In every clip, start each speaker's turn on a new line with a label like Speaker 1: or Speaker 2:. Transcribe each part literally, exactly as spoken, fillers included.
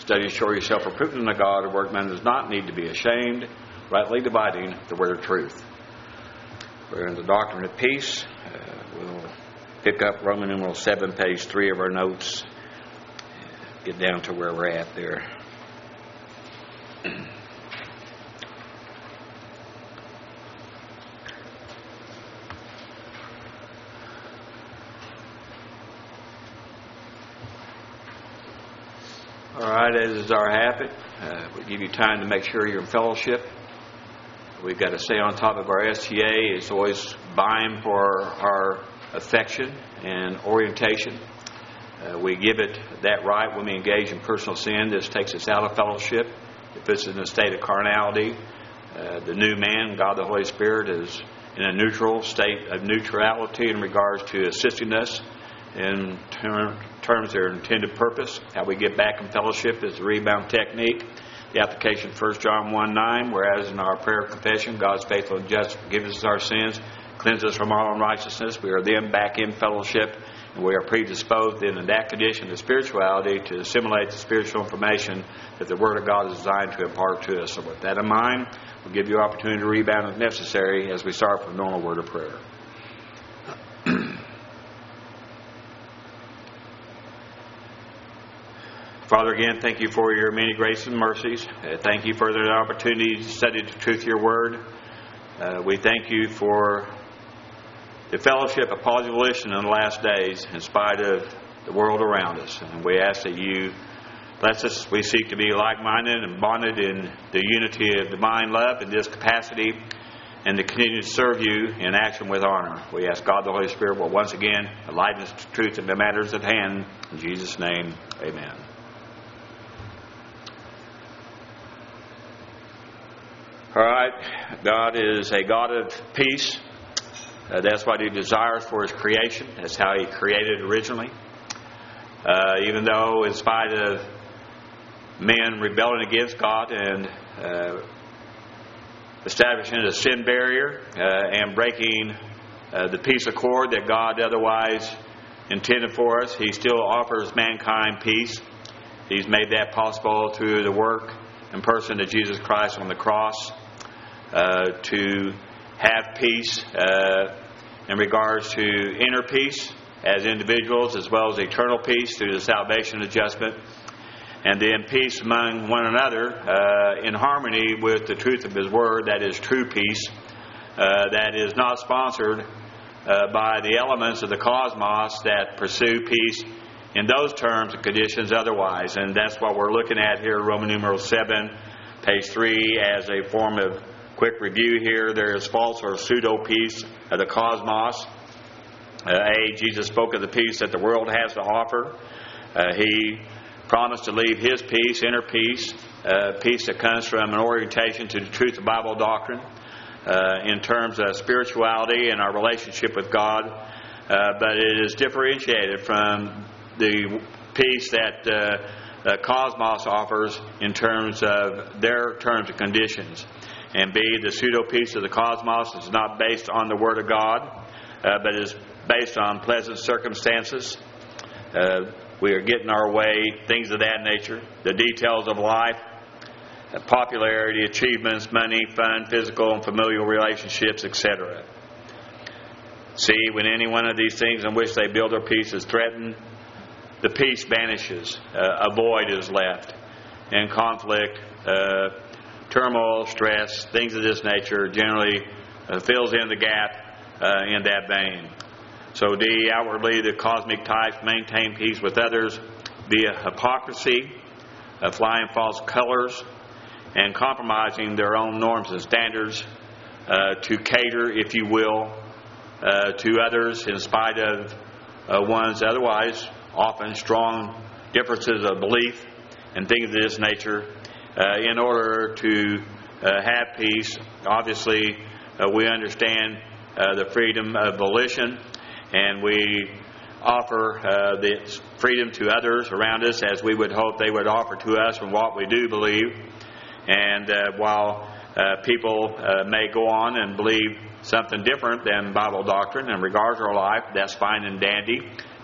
Speaker 1: Study to show yourself approved unto God, a workman does not need to be ashamed, rightly dividing the word of truth. We're in the doctrine of peace. Uh, we'll pick up Roman numeral seven, page three of our notes. Get down to where we're at there. All right, as is our habit, uh, we give you time to make sure you're in fellowship. We've got to stay on top of our S T A. It's always vying for our affection and orientation. Uh, we give it that right when we engage in personal sin. This takes us out of fellowship. It puts us in a state of carnality. Uh, the new man, God the Holy Spirit, is in a neutral state of neutrality in regards to assisting us in ter- terms of their intended purpose. How we get back in fellowship is the rebound technique. The application, First John one nine, whereas in our prayer confession, God is faithful and just, forgive us our sins, cleanse us from all unrighteousness. We are then back in fellowship, and we are predisposed then in that condition of spirituality to assimilate the spiritual information that the Word of God is designed to impart to us. So with that in mind, we'll give you opportunity to rebound if necessary as we start with a normal word of prayer. Father, again, thank you for your many graces and mercies. Uh, thank you for the opportunity to study the truth of your word. Uh, we thank you for the fellowship of positivation in the last days in spite of the world around us. And we ask that you bless us. We seek to be like-minded and bonded in the unity of divine love in this capacity and to continue to serve you in action with honor. We ask God the Holy Spirit will once again enlighten us to truth in the matters at hand. In Jesus' name, amen. All right, God is a God of peace. Uh, that's what He desires for His creation. That's how He created originally. Uh, even though in spite of men rebelling against God and uh, establishing a sin barrier uh, and breaking uh, the peace accord that God otherwise intended for us, He still offers mankind peace. He's made that possible through the work and person of Jesus Christ on the cross. Uh, to have peace uh, in regards to inner peace as individuals as well as eternal peace through the salvation adjustment, and then peace among one another uh, in harmony with the truth of His Word, that is true peace, uh, that is not sponsored uh, by the elements of the cosmos that pursue peace in those terms and conditions otherwise. And that's what we're looking at here, Roman numeral seven, page three, as a form of quick review here. There is false or pseudo peace of the cosmos. Uh, A, Jesus spoke of the peace that the world has to offer. Uh, he promised to leave His peace, inner peace, uh, peace that comes from an orientation to the truth of Bible doctrine uh, in terms of spirituality and our relationship with God. Uh, but it is differentiated from the peace that uh, the cosmos offers in terms of their terms and conditions. And B, the pseudo-peace of the cosmos is not based on the Word of God, uh, but is based on pleasant circumstances. Uh, we are getting our way, things of that nature. The details of life, uh, popularity, achievements, money, fun, physical and familial relationships, et cetera. See, when any one of these things in which they build their peace is threatened, the peace vanishes. Uh, a void is left. And conflict, uh, turmoil, stress, things of this nature generally uh, fills in the gap uh, in that vein. So D, outwardly the cosmic types maintain peace with others via hypocrisy, uh, flying false colors, and compromising their own norms and standards uh, to cater, if you will, uh, to others in spite of uh, one's otherwise often strong differences of belief and things of this nature. Uh, in order to uh, have peace, obviously uh, we understand uh, the freedom of volition, and we offer uh, the freedom to others around us as we would hope they would offer to us from what we do believe. And uh, while uh, people uh, may go on and believe something different than Bible doctrine in regards to our life, that's fine and dandy.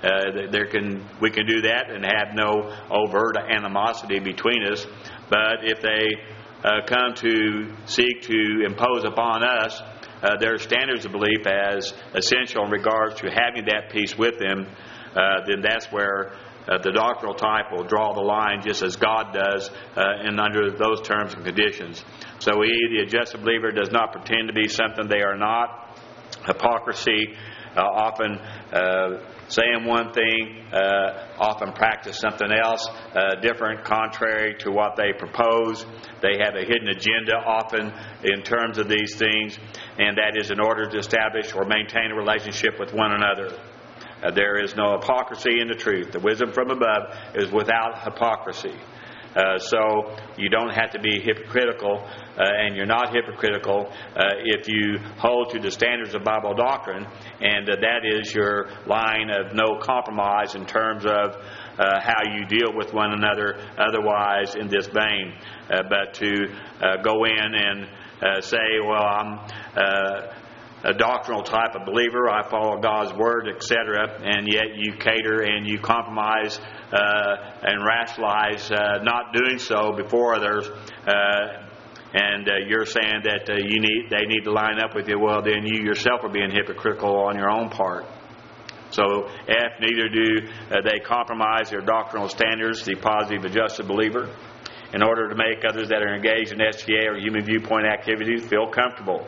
Speaker 1: Uh, there can we can do that and have no overt animosity between us. But if they uh, come to seek to impose upon us uh, their standards of belief as essential in regards to having that peace with them, uh, then that's where uh, the doctrinal type will draw the line, just as God does, uh, and under those terms and conditions. So we, the adjusted believer, does not pretend to be something they are not. Hypocrisy, uh, often uh, saying one thing, uh, often practice something else, uh, different, contrary to what they propose. They have a hidden agenda often in terms of these things, and that is in order to establish or maintain a relationship with one another. Uh, there is no hypocrisy in the truth. The wisdom from above is without hypocrisy. Uh, so you don't have to be hypocritical, uh, and you're not hypocritical uh, if you hold to the standards of Bible doctrine, and uh, that is your line of no compromise in terms of uh, how you deal with one another otherwise in this vein. Uh, but to uh, go in and uh, say, well, I'm uh, a doctrinal type of believer, I follow God's Word, et cetera, and yet you cater and you compromise uh, and rationalize uh, not doing so before others, uh, and uh, you're saying that uh, you need they need to line up with you, well, then you yourself are being hypocritical on your own part. So if neither do uh, they compromise their doctrinal standards, the positive adjusted believer, in order to make others that are engaged in S G A or human viewpoint activities feel comfortable.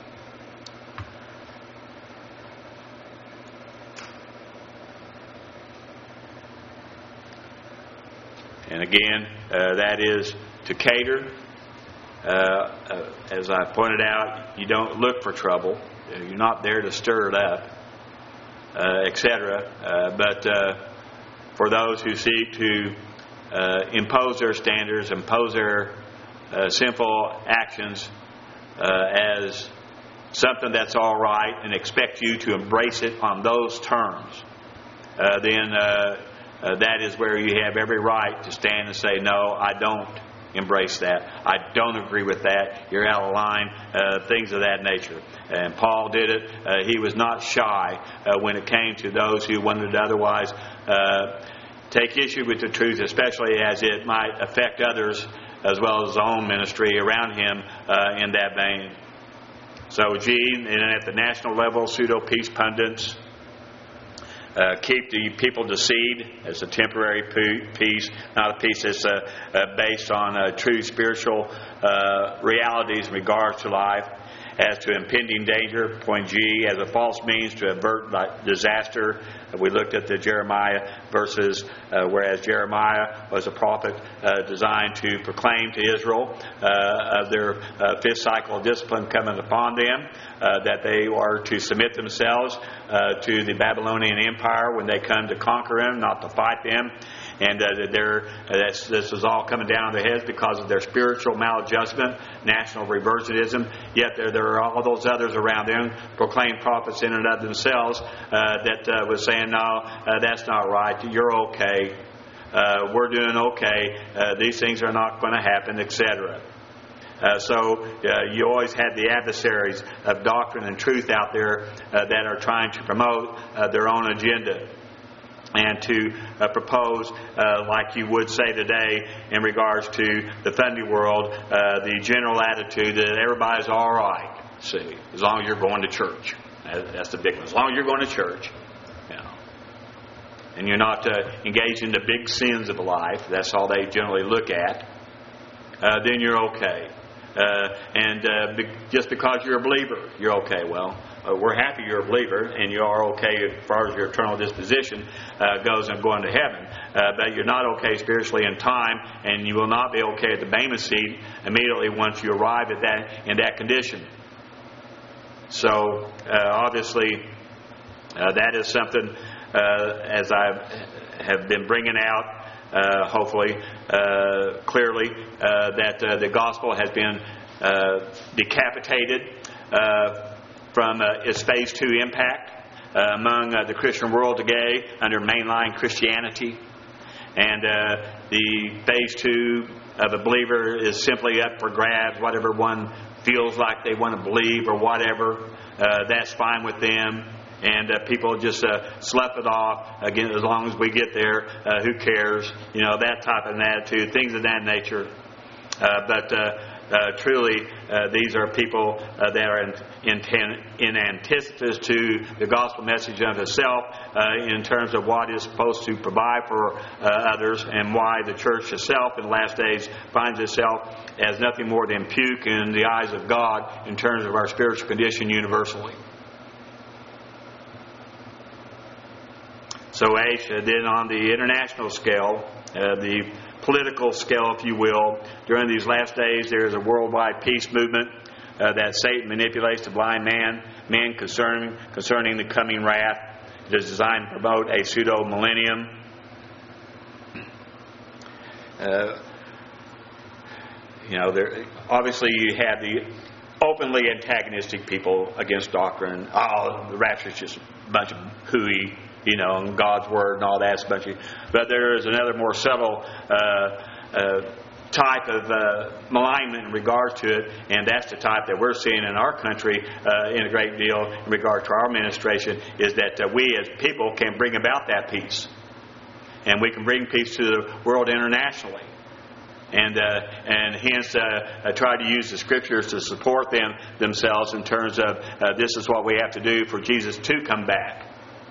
Speaker 1: And again, uh, that is to cater. Uh, uh, as I pointed out, you don't look for trouble. You're not there to stir it up, uh, et cetera. Uh, but uh, for those who seek to uh, impose their standards, impose their uh, sinful actions uh, as something that's all right, and expect you to embrace it on those terms, uh, then uh, Uh, that is where you have every right to stand and say, no, I don't embrace that. I don't agree with that. You're out of line. Uh, things of that nature. And Paul did it. Uh, he was not shy uh, when it came to those who wanted to otherwise uh, take issue with the truth, especially as it might affect others as well as his own ministry around him uh, in that vein. So, G, and at the national level, pseudo-peace pundits, Uh, keep the people deceived as a temporary peace, not a peace that's uh, uh, based on uh, true spiritual uh, realities in regards to life. As to impending danger, point G, as a false means to avert disaster. We looked at the Jeremiah verses, uh, whereas Jeremiah was a prophet uh, designed to proclaim to Israel uh, of their uh, fifth cycle of discipline coming upon them, uh, that they are to submit themselves uh, to the Babylonian Empire when they come to conquer them, not to fight them. And uh, they're, uh, that's, this is all coming down on their heads because of their spiritual maladjustment, national reversionism. Yet there, there are all those others around them, proclaimed prophets in and of themselves, uh, that uh, was saying, no, uh, that's not right. You're okay. Uh, we're doing okay. Uh, these things are not going to happen, et cetera. Uh, so uh, you always had the adversaries of doctrine and truth out there uh, that are trying to promote uh, their own agenda, and to uh, propose, uh, like you would say today in regards to the Sunday world, uh, the general attitude that everybody's all right, see, as long as you're going to church. That's the big one. As long as you're going to church, you know, and you're not uh, engaged in the big sins of life, that's all they generally look at, uh, then you're okay. Uh, and uh, be- just because you're a believer, you're okay. Well, uh, we're happy you're a believer, and you are okay as far as your eternal disposition uh, goes and going to heaven. Uh, but you're not okay spiritually in time, and you will not be okay at the Bema seat immediately once you arrive at that in that condition. So, uh, obviously, uh, that is something, uh, as I have been bringing out, Uh, hopefully, uh, clearly, uh, that uh, the gospel has been uh, decapitated uh, from uh, its phase two impact uh, among uh, the Christian world today under mainline Christianity. And uh, the phase two of a believer is simply up for grabs, whatever one feels like they want to believe or whatever. Uh, that's fine with them. And uh, people just uh, slough it off. Again, as long as we get there, uh, who cares? You know, that type of an attitude, things of that nature. Uh, but uh, uh, truly, uh, these are people uh, that are in, in, in antithesis to the gospel message of itself uh, in terms of what is supposed to provide for uh, others, and why the church itself in the last days finds itself as nothing more than puke in the eyes of God in terms of our spiritual condition universally. So H, uh, then on the international scale, uh, the political scale, if you will, during these last days there is a worldwide peace movement uh, that Satan manipulates to blind man, men concerning, concerning the coming wrath. It is designed to promote a pseudo-millennium. Uh, you know, there, obviously you have the openly antagonistic people against doctrine. Oh, the rapture is just a bunch of hooey. You know, and God's Word and all that. Bunch of, but there is another more subtle uh, uh, type of uh, malignment in regard to it, and that's the type that we're seeing in our country uh, in a great deal in regard to our administration, is that uh, we as people can bring about that peace. And we can bring peace to the world internationally. And uh, and hence uh, uh, try to use the Scriptures to support them themselves in terms of uh, this is what we have to do for Jesus to come back.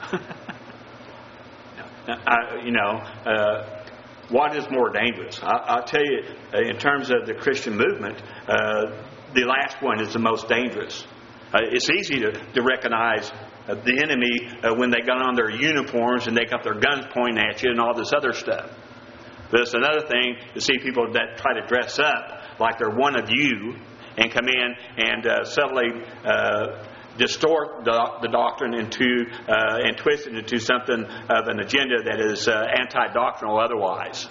Speaker 1: I, you know, uh, what is more dangerous? I, I'll tell you, uh, in terms of the Christian movement, uh, the last one is the most dangerous. Uh, it's easy to, to recognize uh, the enemy uh, when they got on their uniforms and they got their guns pointing at you and all this other stuff. But it's another thing to see people that try to dress up like they're one of you and come in and uh, subtly Uh, distort the, the doctrine into uh, and twist it into something of an agenda that is uh, anti-doctrinal otherwise.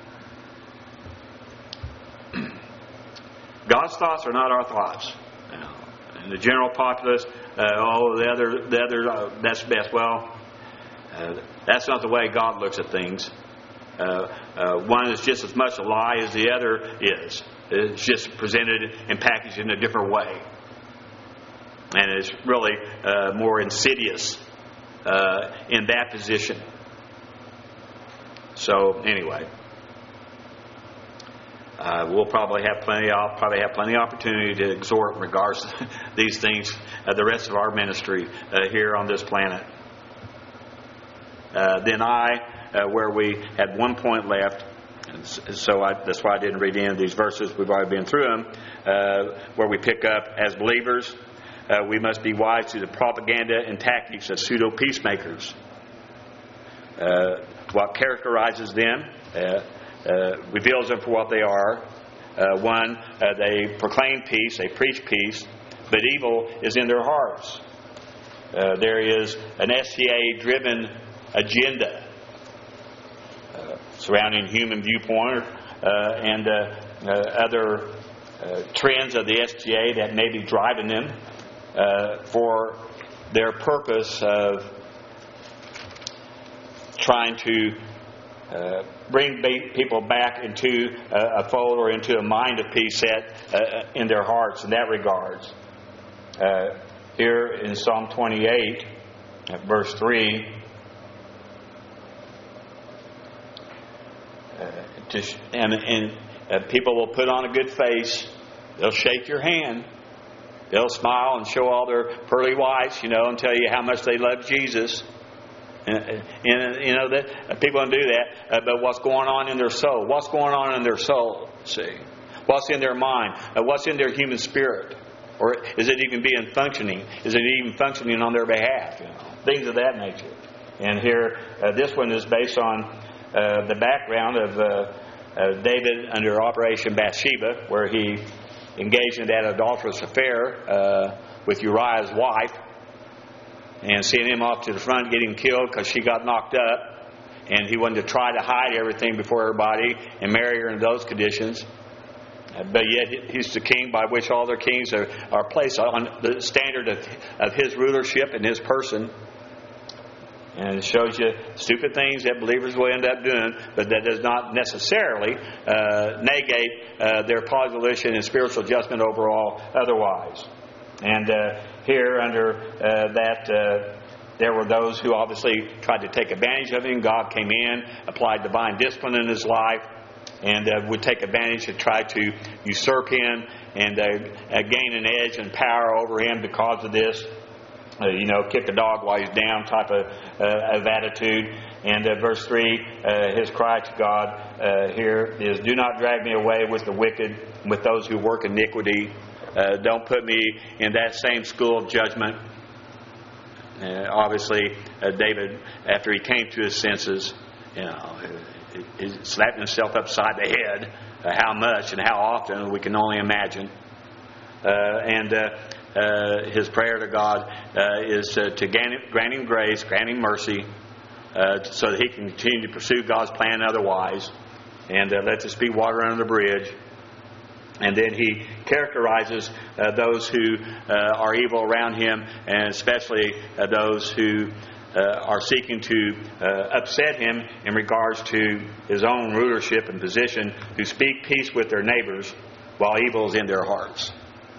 Speaker 1: God's thoughts are not our thoughts. You know, and the general populace, uh, oh, the other, the other, uh, that's best. Well, uh, that's not the way God looks at things. Uh, uh, one is just as much a lie as the other is. It's just presented and packaged in a different way. And it's really uh, more insidious uh, in that position. So anyway, uh, we'll probably have plenty. I'll probably have plenty of opportunity to exhort in regards to these things. Uh, the rest of our ministry uh, here on this planet. Uh, then I, uh, where we had one point left. And so I, that's why I didn't read any of these verses. We've already been through them. Uh, where we pick up as believers. Uh, we must be wise to the propaganda and tactics of pseudo-peacemakers. Uh, what characterizes them uh, uh, reveals them for what they are. Uh, one, uh, they proclaim peace, they preach peace, but evil is in their hearts. Uh, there is an S C A-driven agenda uh, surrounding human viewpoint uh, and uh, uh, other uh, trends of the S C A that may be driving them. Uh, for their purpose of trying to uh, bring ba- people back into uh, a fold or into a mind of peace set uh, in their hearts in that regards. Uh, here in Psalm twenty-eight, verse three, uh, to sh- and, and uh, people will put on a good face. They'll shake your hand. They'll smile and show all their pearly whites, you know, and tell you how much they love Jesus. And, and you know, that people don't do that. Uh, but what's going on in their soul? What's going on in their soul? See, what's in their mind? Uh, what's in their human spirit? Or is it even being functioning? Is it even functioning on their behalf? You know, things of that nature. And here, uh, this one is based on uh, the background of uh, uh, David under Operation Bathsheba, where he engaged in that adulterous affair uh, with Uriah's wife, and sent him off to the front, get him killed because she got knocked up, and he wanted to try to hide everything before everybody and marry her in those conditions. Uh, but yet he's the king by which all their kings are, are placed on the standard of, of his rulership and his person. And it shows you stupid things that believers will end up doing, but that does not necessarily uh, negate uh, their position and spiritual judgment overall otherwise. And uh, here under uh, that uh, there were those who obviously tried to take advantage of him. God came in, applied divine discipline in his life, and uh, would take advantage to try to usurp him and uh, uh, gain an edge and power over him because of this. Uh, you know, kick a dog while he's down type of, uh, of attitude. And uh, verse three, uh, his cry to God uh, here is, "Do not drag me away with the wicked, with those who work iniquity." Uh, don't put me in that same school of judgment. Uh, obviously, uh, David, after he came to his senses, you know, he, he slapped himself upside the head. Uh, how much and how often we can only imagine. Uh, and uh, uh, his prayer to God uh, is uh, to grant, grant him grace, grant him mercy, uh, so that he can continue to pursue God's plan otherwise. And uh, let this be water under the bridge. And then he characterizes uh, those who uh, are evil around him, and especially uh, those who uh, are seeking to uh, upset him in regards to his own rulership and position, who speak peace with their neighbors while evil is in their hearts.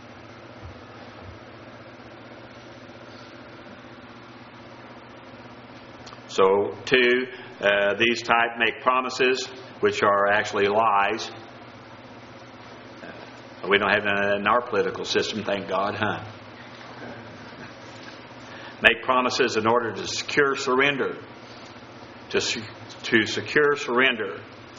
Speaker 1: So, two, uh, these type make promises which are actually lies. We don't have that in our political system, thank God, huh? Make promises in order to secure surrender. To, to secure surrender.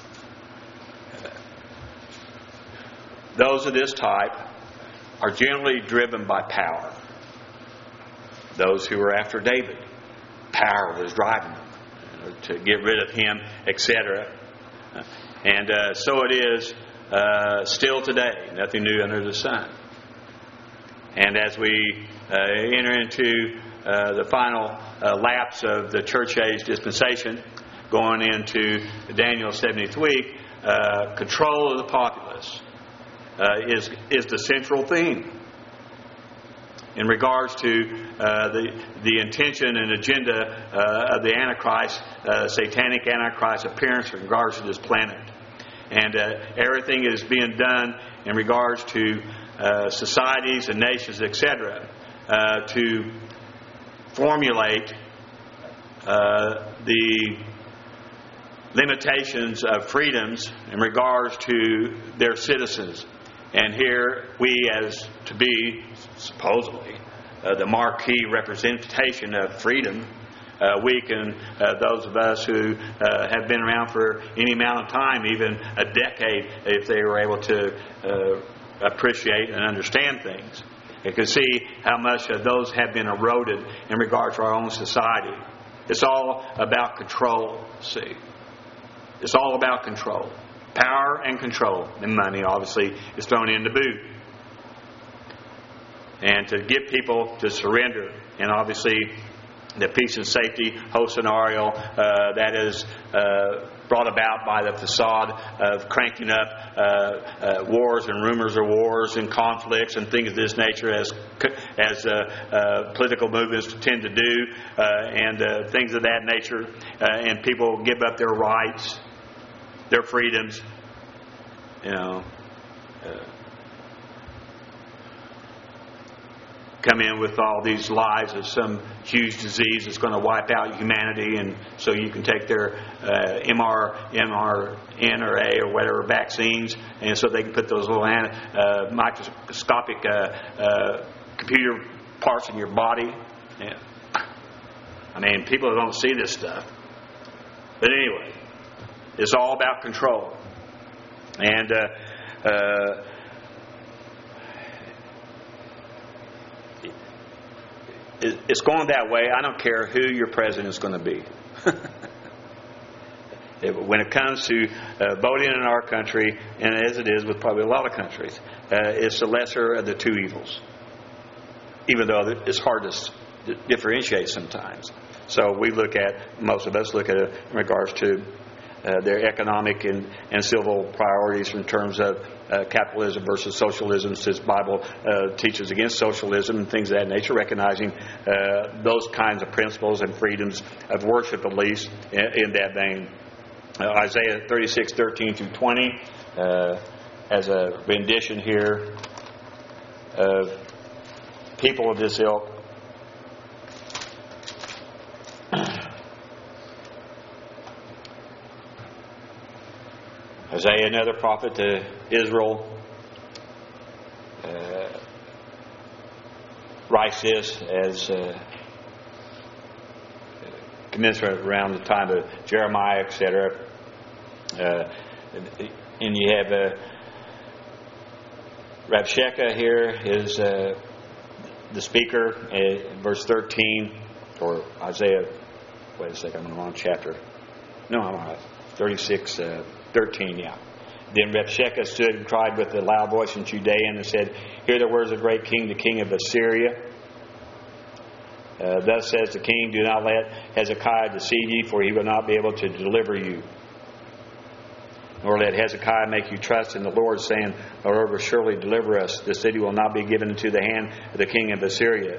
Speaker 1: Those of this type are generally driven by power. Those who were after David, power was driving them, you know, to get rid of him, et cetera. And uh, so it is uh, still today. Nothing new under the sun. And as we uh, enter into uh, the final uh, lapse of the church age dispensation, going into Daniel's seventieth week, uh, control of the populace uh, is is the central theme in regards to uh, the the intention and agenda uh, of the Antichrist, uh, satanic Antichrist appearance in regards to this planet. And uh, everything is being done in regards to uh, societies and nations, et cetera, uh, to formulate uh, the limitations of freedoms in regards to their citizens. And here we, as to be supposedly uh, the marquee representation of freedom, uh, we can, uh, those of us who uh, have been around for any amount of time, even a decade, if they were able to uh, appreciate and understand things, you can see how much of those have been eroded in regard to our own society. It's all about control, see. It's all about control. Power and control. And money, obviously, is thrown in the boot. And to get people to surrender. And obviously, the peace and safety whole scenario uh, that is uh, brought about by the facade of cranking up uh, uh, wars and rumors of wars and conflicts and things of this nature, as as uh, uh, political movements tend to do, uh, and uh, things of that nature. Uh, and people give up their rights, their freedoms, you know, uh, come in with all these lies of some huge disease that's going to wipe out humanity, and so you can take their uh, M R N or A or whatever vaccines, and so they can put those little uh, microscopic uh, uh, computer parts in your body. Yeah. I mean, people don't see this stuff. But anyway, it's all about control. And uh, uh, it's going that way. I don't care who your president is going to be. When it comes to uh, voting in our country, and as it is with probably a lot of countries, uh, it's the lesser of the two evils. Even though it's hard to differentiate sometimes. So we look at, most of us look at it in regards to uh, their economic and, and civil priorities in terms of uh, capitalism versus socialism, since the Bible uh, teaches against socialism and things of that nature, recognizing uh, those kinds of principles and freedoms of worship, at least, in, in that vein. Uh, Isaiah thirty-six, thirteen through twenty, uh, as a rendition here of people of this ilk. Isaiah, another prophet to Israel, uh, writes this as uh, commensurate around the time of Jeremiah, et cetera. Uh, and you have uh, Rabshakeh here is uh, the speaker, uh, verse thirteen, or Isaiah. Wait a second, I'm in the wrong chapter. No, I'm on thirty-six, uh, thirteen, yeah. Then Rabshakeh stood and cried with a loud voice in Judean and said, "Hear the words of the great king, the king of Assyria. Uh, thus says the king, do not let Hezekiah deceive you, for he will not be able to deliver you. Nor let Hezekiah make you trust in the Lord, saying, the Lord will surely deliver us. The city will not be given into the hand of the king of Assyria."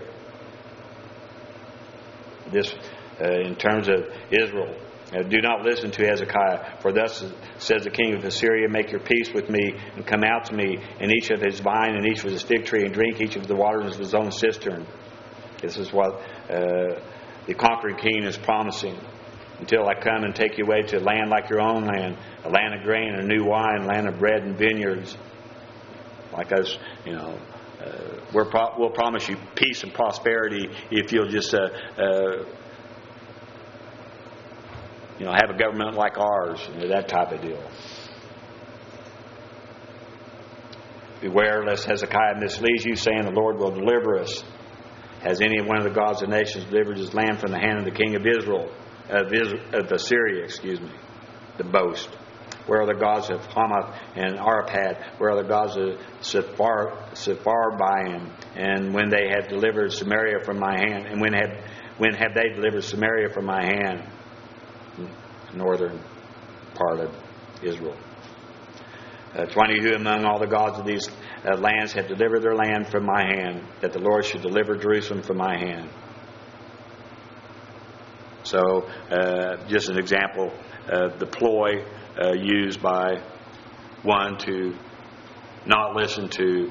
Speaker 1: This, uh, in terms of Israel. Uh, do not listen to Hezekiah, for thus says the king of Assyria, make your peace with me, and come out to me, and each of his vine, and each of his fig tree, and drink each of the waters of his own cistern. This is what uh, the conquering king is promising. Until I come and take you away to a land like your own land, a land of grain and new wine, a land of bread and vineyards. Like us, you know, uh, we're pro- we'll promise you peace and prosperity if you'll just, uh, uh, you know, have a government like ours, you know, that type of deal. Beware lest Hezekiah misleads you, saying the Lord will deliver us. Has any one of the gods of the nations delivered his land from the hand of the king of Israel? Of, Israel, of Assyria, excuse me, the boast. Where are the gods of Hamath and Arpad? Where are the gods of Sephar, Sepharvaim? And when they have delivered Samaria from my hand, and when have when have they delivered Samaria from my hand? Northern part of Israel. Uh, Twenty who among all the gods of these uh, lands have delivered their land from my hand, that the Lord should deliver Jerusalem from my hand. So, uh, just an example of the ploy uh, used by one to not listen to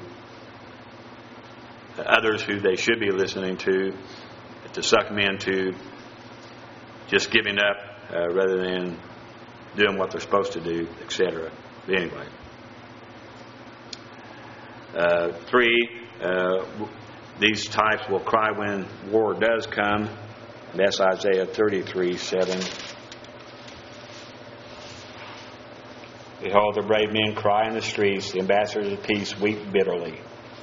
Speaker 1: others who they should be listening to, to suck them into just giving up uh, rather than doing what they're supposed to do, et cetera. But anyway. Uh, three, uh, these types will cry when war does come. That's Isaiah thirty-three seven. Behold, the brave men cry in the streets, the ambassadors of peace weep bitterly.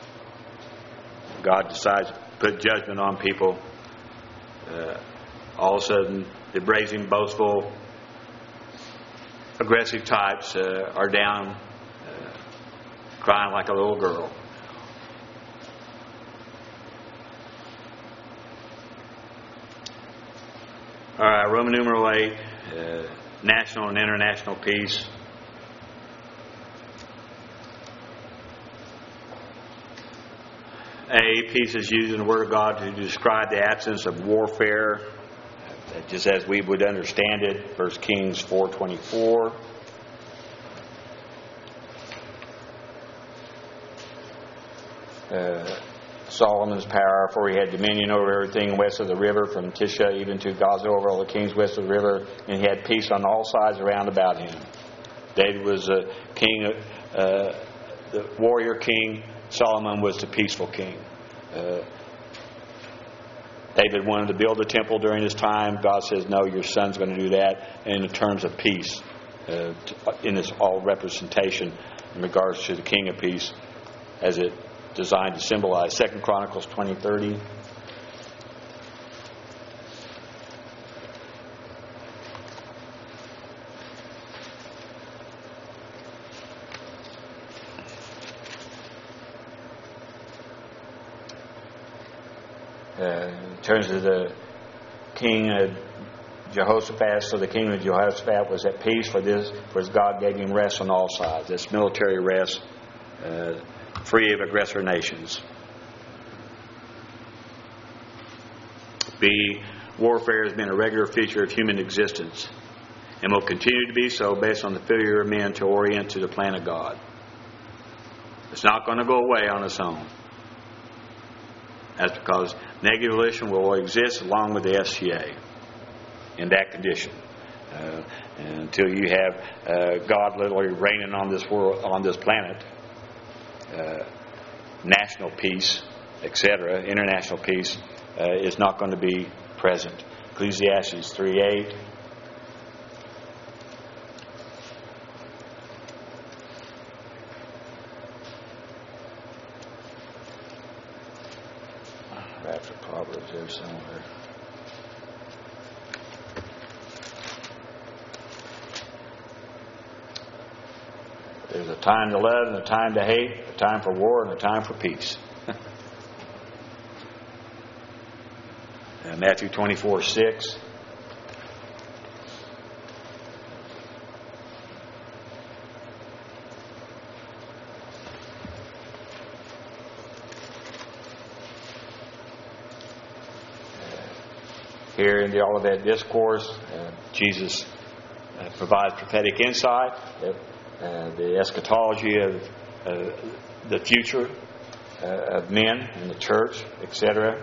Speaker 1: God decides to put judgment on people. Uh, all of a sudden, the brazen, boastful, aggressive types uh, are down, uh, crying like a little girl. All right, Roman numeral eight, uh, national and international peace. A, peace is used in the Word of God to describe the absence of warfare, just as we would understand it. First Kings four twenty-four. Uh, Solomon's power, for he had dominion over everything west of the river, from Tisha even to Gaza, over all the kings west of the river, and he had peace on all sides around about him. David was a king, uh, the warrior king. Solomon was the peaceful king. Uh, David wanted to build a temple during his time. God says, no, your son's going to do that in the terms of peace, uh, in this all representation in regards to the king of peace, as it designed to symbolize. Second Chronicles twenty thirty. Uh, in terms of the king of Jehoshaphat, so the king of Jehoshaphat was at peace, for this, for God gave him rest on all sides. That's military rest, uh, free of aggressor nations. B, warfare has been a regular feature of human existence and will continue to be so based on the failure of men to orient to the plan of God. It's not going to go away on its own. That's because negative volition will exist along with the S C A in that condition. Uh, and until you have uh, God literally reigning on this world, on this planet, uh, national peace, et cetera, international peace uh, is not going to be present. Ecclesiastes three eight. After Proverbs there somewhere. There's a time to love and a time to hate, a time for war and a time for peace. uh, Matthew twenty-four six. Here in the Olivet Discourse, uh, Jesus uh, provides prophetic insight, uh, uh, the eschatology of uh, the future uh, of men and the church, et cetera.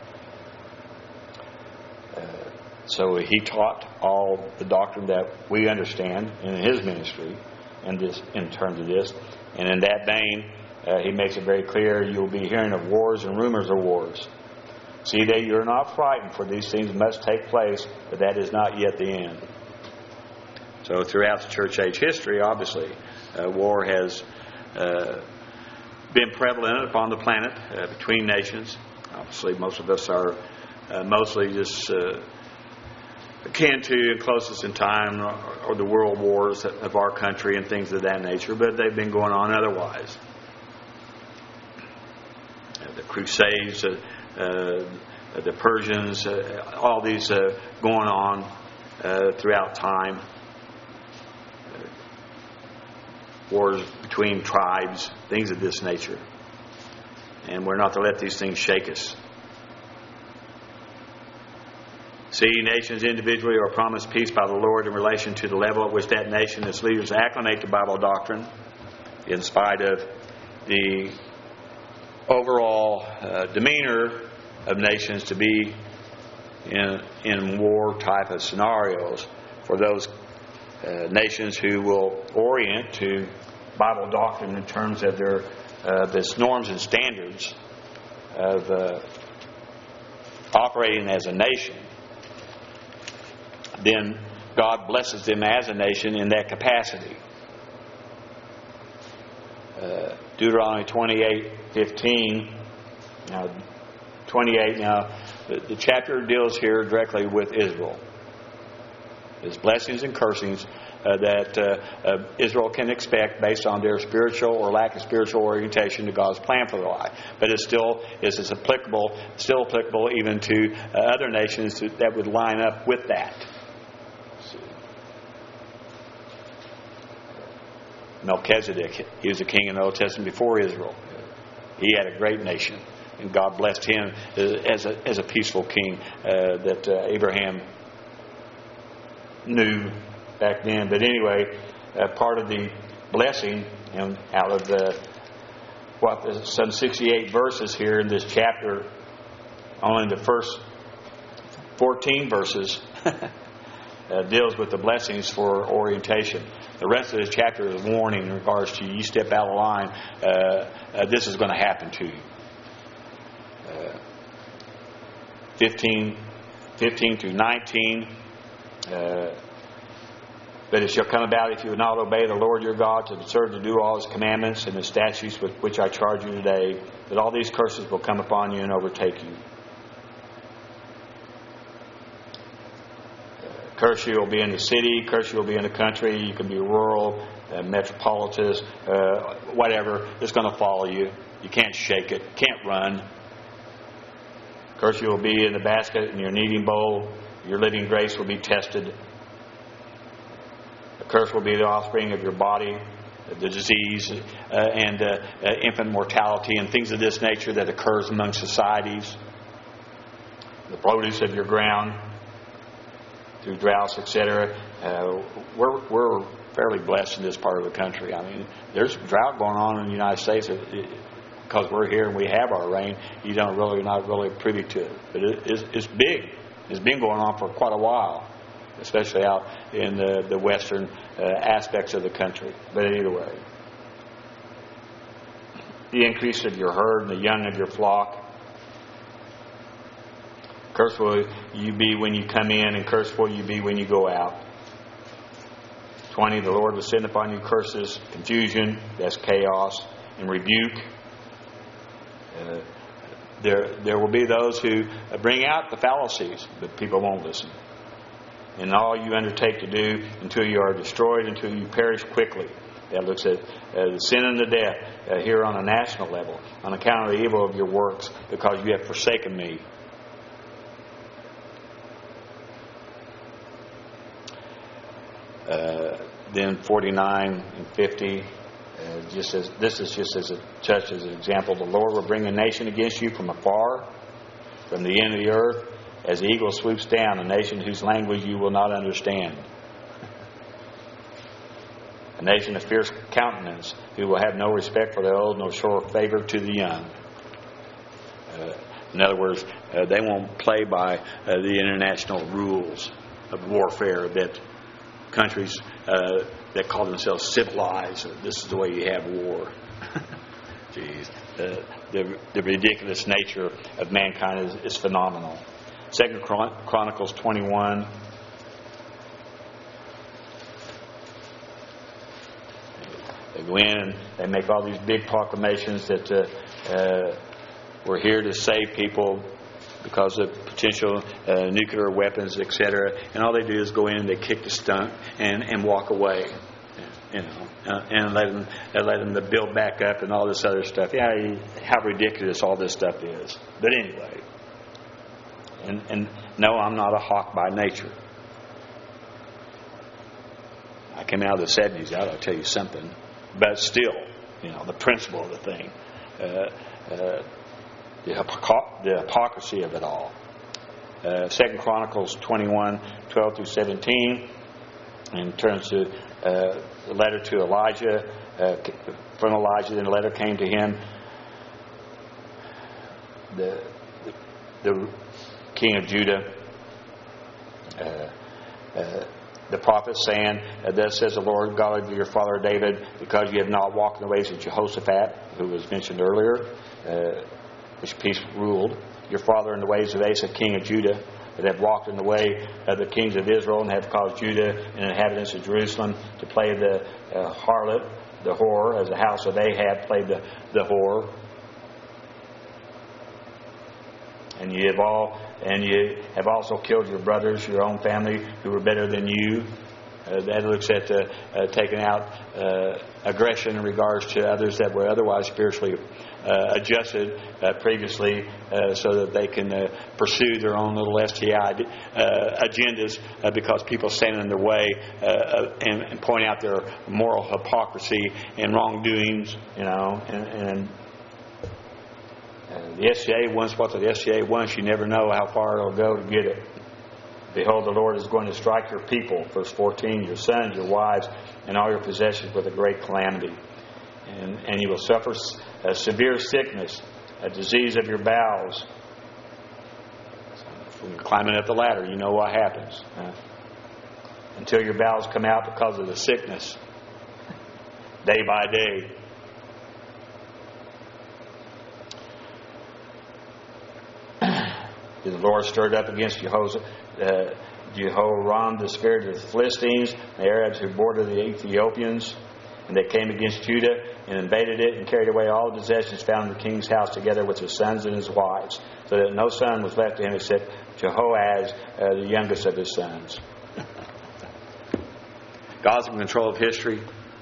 Speaker 1: Uh, so he taught all the doctrine that we understand in his ministry, in this, in terms of this. And in that vein, uh, he makes it very clear: you'll be hearing of wars and rumors of wars. See that you're not frightened, for these things must take place, but that is not yet the end. So throughout the church age history, obviously, uh, war has uh, been prevalent upon the planet uh, between nations. Obviously, most of us are uh, mostly just uh, akin to and closest in time or, or the world wars of our country and things of that nature, but they've been going on otherwise. Uh, the Crusades, uh, Uh, the Persians, uh, all these uh, going on uh, throughout time. Uh, wars between tribes, things of this nature. And we're not to let these things shake us. See, nations individually are promised peace by the Lord in relation to the level at which that nation and its leaders acclimate to Bible doctrine, in spite of the overall uh, demeanor of nations to be in in war type of scenarios. For those uh, nations who will orient to Bible doctrine in terms of their uh, this norms and standards of uh, operating as a nation, then God blesses them as a nation in that capacity. Uh, Deuteronomy twenty-eight fifteen. Now, twenty-eight. Now, the, the chapter deals here directly with Israel. There's blessings and cursings uh, that uh, uh, Israel can expect based on their spiritual or lack of spiritual orientation to God's plan for their life. But it still is, is applicable, still applicable even to uh, other nations to, that would line up with that. Melchizedek, he was a king in the Old Testament before Israel. He had a great nation, and God blessed him as a as a peaceful king uh, that uh, Abraham knew back then. But anyway, uh, part of the blessing, and out of the what some sixty-eight verses here in this chapter, only the first fourteen verses uh, deals with the blessings for orientation. The rest of this chapter is a warning in regards to you step out of line, uh, uh, this is going to happen to you. Uh, fifteen, fifteen through nineteen. Uh, but it shall come about, if you will not obey the Lord your God, to serve to do all His commandments and His statutes with which I charge you today, that all these curses will come upon you and overtake you. Curse you will be in the city, curse you will be in the country, you can be rural, uh, metropolitan, uh, whatever. It's going to follow you. You can't shake it, can't run. Curse you will be in the basket, in your kneading bowl. Your living grace will be tested. The curse will be the offspring of your body, the disease, uh, and uh, uh, infant mortality, and things of this nature that occurs among societies. The produce of your ground, through droughts, et cetera. Uh, we're we're fairly blessed in this part of the country. I mean, there's drought going on in the United States it, it, because we're here and we have our rain. You don't really not really privy to it, but it, it's, it's big. It's been going on for quite a while. especially out in the, the western uh, aspects of the country. But either way, the increase of your herd and the young of your flock. Cursed will you be when you come in, and cursed will you be when you go out. twenty, the Lord will send upon you curses, confusion, that's chaos, and rebuke. Uh, there, there will be those who bring out the fallacies, but people won't listen. And all you undertake to do until you are destroyed, until you perish quickly. That looks at uh, the sin and the death uh, here on a national level, on account of the evil of your works, because you have forsaken me. Uh, then forty-nine and fifty, uh, just as this is just as a touch as an example. The Lord will bring a nation against you from afar, from the end of the earth, as the eagle swoops down, a nation whose language you will not understand. A nation of fierce countenance, who will have no respect for the old, nor show favor to the young. Uh, in other words, uh, they won't play by uh, the international rules of warfare that countries uh, that call themselves civilized. This is the way you have war. Jeez, uh, the the ridiculous nature of mankind is, is phenomenal. Second Chronicles twenty-one. They go in and they make all these big proclamations that uh, uh, we're here to save people because of potential uh, nuclear weapons, et cetera. And all they do is go in and they kick the stunt and, and walk away, you know, uh, and let them uh, let them build back up and all this other stuff. Yeah, how ridiculous all this stuff is. But anyway, and and no, I'm not a hawk by nature. I came out of the seventies. I'll tell you something. But still, you know, the principle of the thing. Uh, uh, The, hypocr- the hypocrisy of it all. Uh, Second Chronicles twenty-one, twelve through seventeen, and turns to uh, the letter to Elijah. Uh, from Elijah, then a letter came to him. The the, the king of Judah, uh, uh, the prophet, saying, "Thus says the Lord God of your father David, because you have not walked in the ways of Jehoshaphat, who was mentioned earlier." Uh, which peace ruled, your father in the ways of Asa, king of Judah, that have walked in the way of the kings of Israel, and have caused Judah and inhabitants of Jerusalem to play the uh, harlot, the whore, as the house of Ahab played the, the whore. And you have all, and you have also killed your brothers, your own family, who were better than you. Uh, that looks at uh, uh, taking out uh, aggression in regards to others that were otherwise spiritually uh, adjusted uh, previously, uh, so that they can uh, pursue their own little S T I uh, agendas uh, because people stand in their way uh, and, and point out their moral hypocrisy and wrongdoings, you know. And, and uh, the S C A wants what the S C A wants. You never know how far it'll go to get it. Behold, the Lord is going to strike your people, verse fourteen, your sons, your wives, and all your possessions with a great calamity. And, and you will suffer a severe sickness, a disease of your bowels. So when you're climbing up the ladder, you know what happens. Huh? Until your bowels come out because of the sickness, day by day. The Lord stirred up against Jehoshaphat. Uh, Jehoram, the spirit of the Philistines, the Arabs who bordered the Ethiopians, and they came against Judah and invaded it and carried away all the possessions found in the king's house together with his sons and his wives, so that no son was left to him except Jehoaz, uh, the youngest of his sons. God's in control of history.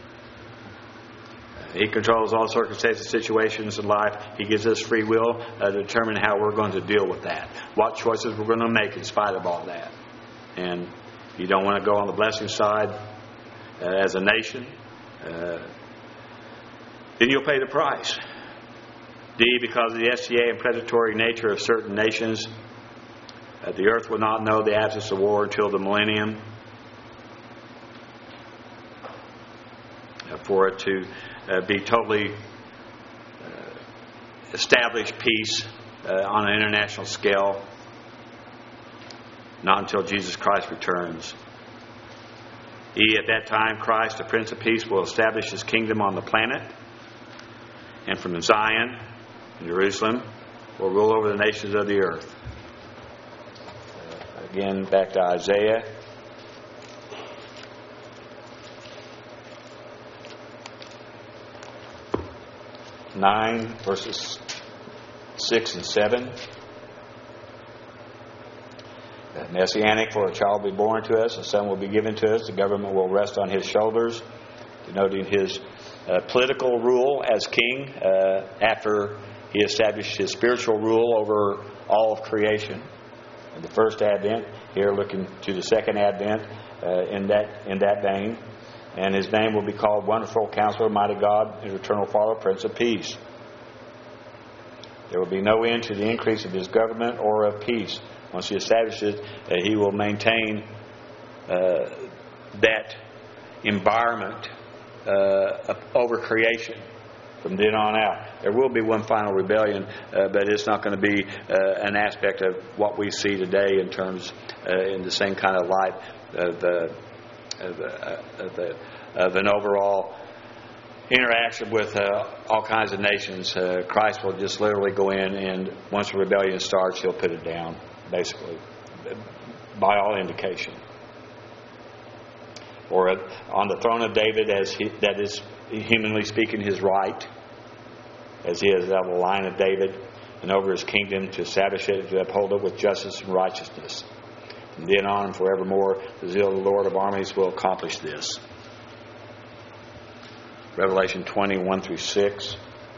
Speaker 1: He controls all circumstances, situations in life. He gives us free will uh, to determine how we're going to deal with that. What choices we're going to make in spite of all that. And you don't want to go on the blessing side uh, as a nation. Uh, then you'll pay the price. D, because of the S C A and predatory nature of certain nations, uh, the earth will not know the absence of war until the millennium. Uh, for it to Uh, be totally uh, established peace uh, on an international scale. not until Jesus Christ returns. He, at that time, Christ, the Prince of Peace, will establish His kingdom on the planet, and from Zion, Jerusalem, will rule over the nations of the earth. Uh, again, back to Isaiah. nine, verses six and seven. Messianic, for a child will be born to us, a son will be given to us, the government will rest on His shoulders, denoting His uh, political rule as king uh, after He established His spiritual rule over all of creation. In the first advent, here looking to the second advent uh, in that in that vein. And His name will be called Wonderful Counselor, Mighty God, His Eternal Father, Prince of Peace. There will be no end to the increase of His government or of peace. Once He establishes it, uh, He will maintain uh, that environment uh, over creation from then on out. There will be one final rebellion, uh, but it's not going to be uh, an aspect of what we see today in terms, uh, in the same kind of light of, uh, of, uh, of, the, of an overall interaction with uh, all kinds of nations. Uh, Christ will just literally go in, and once the rebellion starts, He'll put it down, basically, by all indication. Or on the throne of David, as he, that is, humanly speaking, His right, as He is out of the line of David, and over His kingdom to establish it, to uphold it with justice and righteousness. From then on and forevermore, the zeal of the Lord of armies will accomplish this. Revelation twenty, one through six.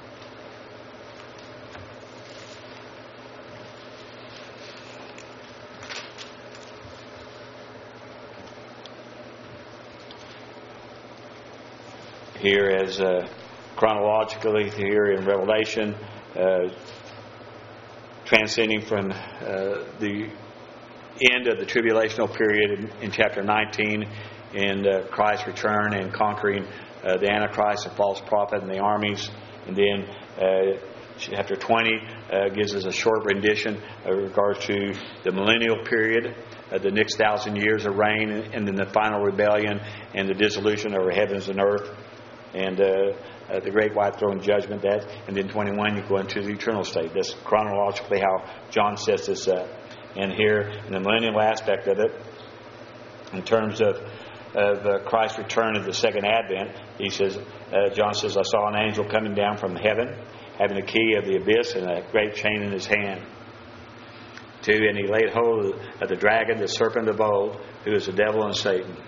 Speaker 1: Here, as uh, chronologically here in Revelation, uh, transcending from uh, the end of the tribulational period in, in chapter nineteen, and uh, Christ's return and conquering uh, the Antichrist, the false prophet, and the armies, and then uh, chapter twenty uh, gives us a short rendition in regards to the millennial period, uh, the next thousand years of reign, and then the final rebellion and the dissolution over heavens and earth. And uh, uh, the great white throne judgment, that, and then twenty-one you go into the eternal state. That's chronologically how John sets this up. And here, in the millennial aspect of it, in terms of, of uh, Christ's return of the second advent, he says, uh, John says, I saw an angel coming down from heaven, having the key of the abyss and a great chain in his hand. Two, and he laid hold of the dragon, the serpent of old, who is the devil and Satan.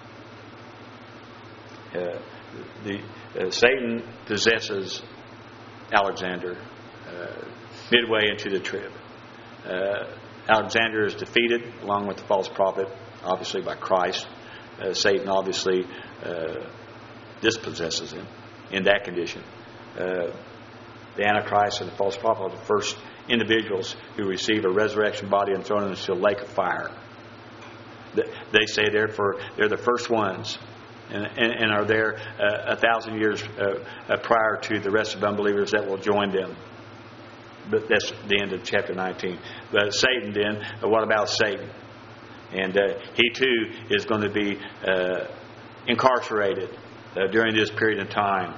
Speaker 1: Uh, The, uh, Satan possesses Alexander uh, midway into the trib. Uh, Alexander is defeated along with the false prophet, obviously by Christ. Uh, Satan obviously uh, dispossesses him in that condition. Uh, the Antichrist and the false prophet are the first individuals who receive a resurrection body and thrown into a lake of fire. They say therefore they're the first ones. And, and, and are there uh, a thousand years uh, uh, prior to the rest of unbelievers that will join them. But that's the end of chapter nineteen. But Satan then, uh, what about Satan? And uh, he too is going to be uh, incarcerated uh, during this period of time.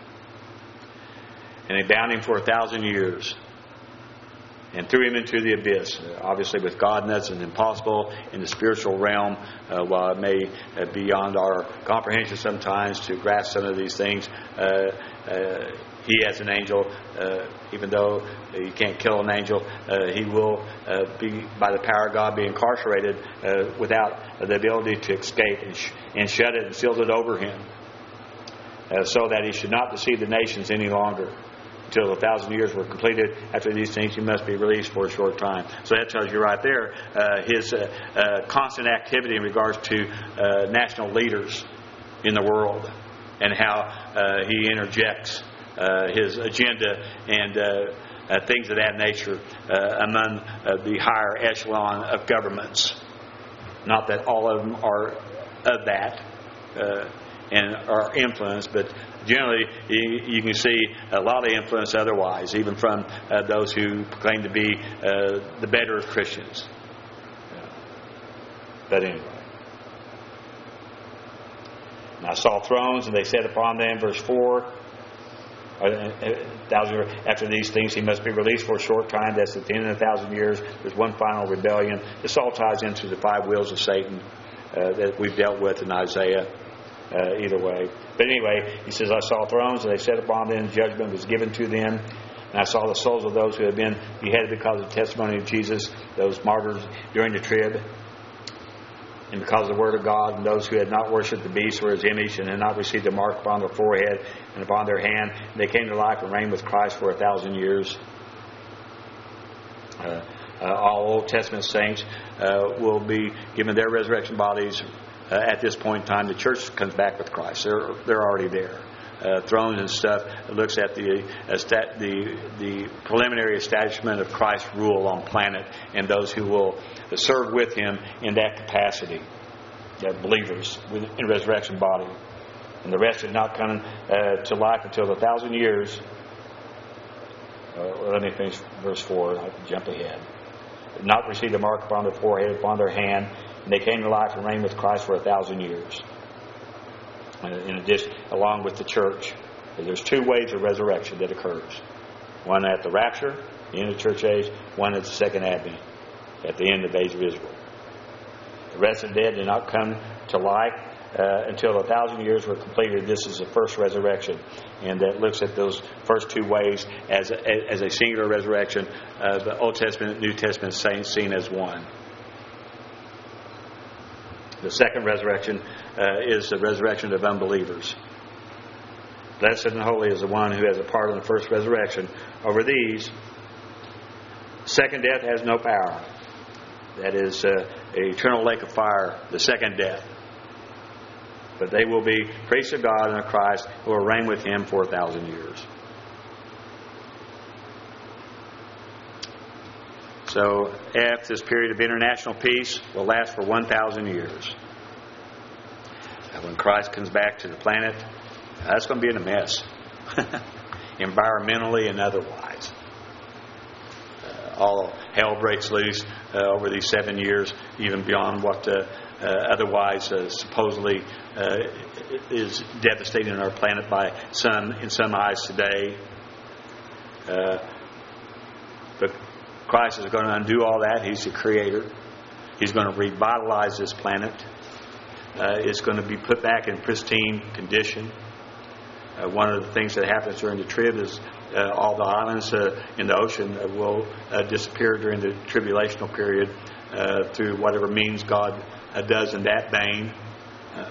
Speaker 1: And they bound him for a thousand years and threw him into the abyss. Uh, obviously with God, that's impossible in the spiritual realm, uh, while it may uh, be beyond our comprehension sometimes to grasp some of these things. Uh, uh, he as an angel, uh, even though you can't kill an angel, uh, he will uh, be, by the power of God, be incarcerated uh, without the ability to escape, and, sh- and shut it and sealed it over him, uh, so that he should not deceive the nations any longer. Until a thousand years were completed. After these things, he must be released for a short time. So that tells you right there uh, his uh, uh, constant activity in regards to uh, national leaders in the world, and how uh, he interjects uh, his agenda and uh, uh, things of that nature uh, among uh, the higher echelon of governments. Not that all of them are of that uh, and are influenced, but generally, you, you can see a lot of influence otherwise, even from uh, those who claim to be uh, the better of Christians. But anyway. And I saw thrones, and they sat upon them, verse four. After these things, he must be released for a short time. That's at the end of a thousand years. There's one final rebellion. This all ties into the five wheels of Satan uh, that we've dealt with in Isaiah. Uh, either way. But anyway, he says, I saw thrones, and they sat upon them. Judgment was given to them. And I saw the souls of those who had been beheaded because of the testimony of Jesus, those martyrs during the trib, and because of the word of God, and those who had not worshipped the beast or his image, and had not received the mark upon their forehead and upon their hand. And they came to life and reigned with Christ for a thousand years. Uh, uh, all Old Testament saints uh, will be given their resurrection bodies uh, at this point in time. The church comes back with Christ. They're they're already there. Uh, thrones and stuff. It looks at the uh, stat, the the preliminary establishment of Christ's rule on planet, and those who will serve with Him in that capacity, that believers in resurrection body. And the rest is not coming uh, to life until the thousand years. Uh, let me finish verse four. I can jump ahead. Not receive the mark upon their forehead, upon their hand, and they came to life and reigned with Christ for a thousand years. In addition, along with the church, there's two waves of resurrection that occurs. One at the rapture, the end of the church age. One at the second advent, at the end of the age of Israel. The rest of the dead did not come to life uh, until a thousand years were completed. This is the first resurrection, and that looks at those first two waves as a, as a singular resurrection. Uh, the Old Testament and New Testament saints seen as one. The second resurrection uh, is the resurrection of unbelievers. Blessed and holy is the one who has a part in the first resurrection. Over these, second death has no power. That is uh, an eternal lake of fire, the second death. But they will be priests of God and of Christ, who will reign with Him for a thousand years. So, F, this period of international peace will last for one thousand years. And when Christ comes back to the planet, that's going to be in a mess, environmentally and otherwise. Uh, all hell breaks loose uh, over these seven years, even beyond what uh, uh, otherwise uh, supposedly uh, is devastating our planet by some in some eyes today. Uh, but Christ is going to undo all that. He's the Creator. He's going to revitalize this planet. Uh, it's going to be put back in pristine condition. Uh, one of the things that happens during the trib is uh, all the islands uh, in the ocean uh, will uh, disappear during the tribulational period uh, through whatever means God uh, does in that vein. Uh,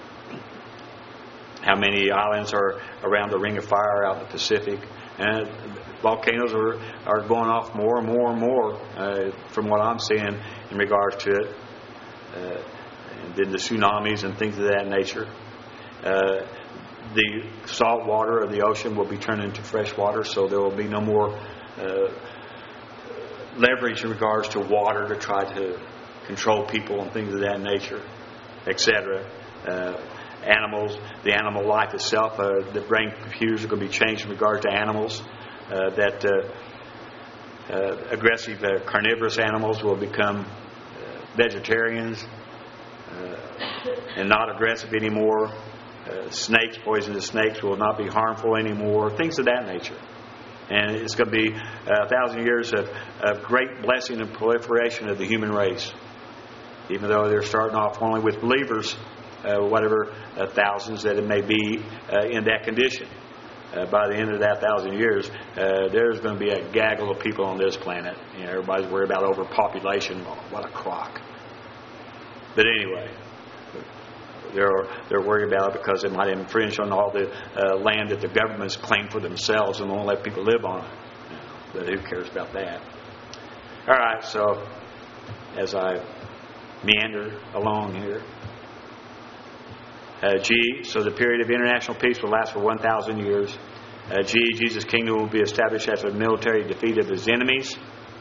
Speaker 1: how many islands are around the Ring of Fire out in the Pacific? And volcanoes are, are going off more and more and more uh, from what I'm seeing in regards to it. Uh, and then the tsunamis and things of that nature. Uh, the salt water of the ocean will be turned into fresh water, so there will be no more uh, leverage in regards to water to try to control people and things of that nature, et cetera. Uh, animals, the animal life itself, uh, the brain computers are going to be changed in regard to animals. Uh, that uh, uh, aggressive uh, carnivorous animals will become uh, vegetarians uh, and not aggressive anymore. Uh, snakes, poisonous snakes, will not be harmful anymore. Things of that nature. And it's going to be a thousand years of, of great blessing and proliferation of the human race. Even though they're starting off only with believers, uh, whatever uh, thousands that it may be uh, in that condition. Uh, by the end of that thousand years, uh, there's going to be a gaggle of people on this planet. You know, everybody's worried about overpopulation. Oh, what a crock. But anyway, they're they're worried about it because it might infringe on all the uh, land that the governments claim for themselves and won't let people live on it. You know, but who cares about that? All right, so as I meander along here. Uh, G, so the period of international peace will last for one thousand years. Uh, G, Jesus' kingdom will be established after the military defeat of his enemies.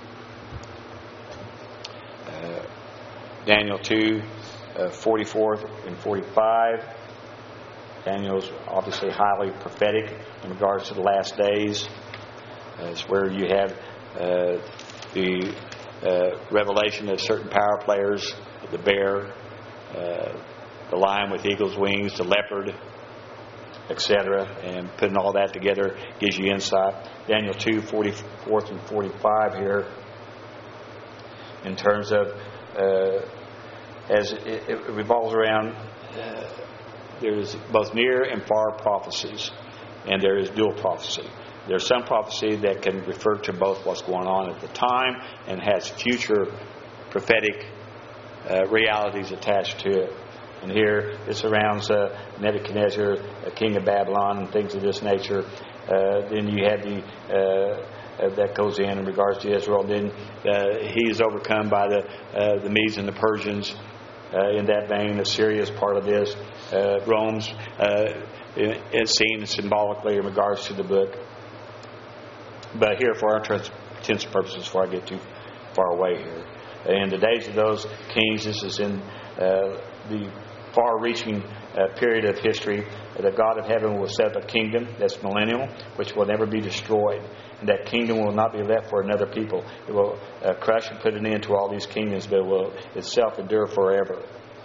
Speaker 1: Uh, Daniel two, uh, forty-four and forty-five. Daniel's obviously highly prophetic in regards to the last days. Uh, it's where you have uh, the uh, revelation of certain power players, the bear, uh, the lion with eagle's wings, the leopard, et cetera. And putting all that together gives you insight. Daniel two, forty-four through forty-five here, in terms of uh, as it, it revolves around, uh, there's both near and far prophecies, and there is dual prophecy. There's some prophecy that can refer to both what's going on at the time and has future prophetic uh, realities attached to it. And here it surrounds uh, Nebuchadnezzar, a king of Babylon, and things of this nature. Uh, then you have the uh, uh, that goes in in regards to Israel. Then uh, he is overcome by the uh, the Medes and the Persians. Uh, in that vein, Assyria is part of this. Uh, Rome's uh, is seen symbolically in regards to the book. But here, for our intents purposes, before I get too far away here, in the days of those kings, this is in uh, the far-reaching uh, period of history. The God of heaven will set up a kingdom that's millennial, which will never be destroyed. And that kingdom will not be left for another people. It will uh, crush and put an end to all these kingdoms, but it will itself endure forever.